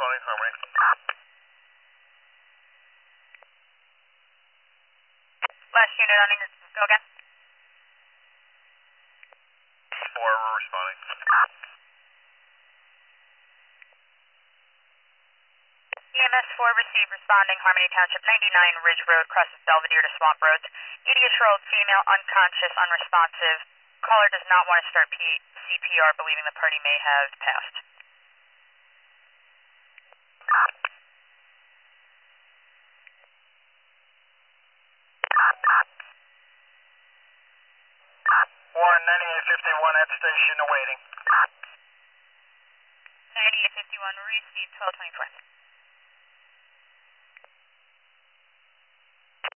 responding, Harmony. Last unit on English, go again. 4, we're responding. EMS 4 received, responding, Harmony Township, 99 Ridge Road, crosses Belvedere to Swamp Roads. 88-year-old female, unconscious, unresponsive. Caller does not want to start CPR, believing the party may have passed. Warren, 9851 at station awaiting. 9851, received, 1224.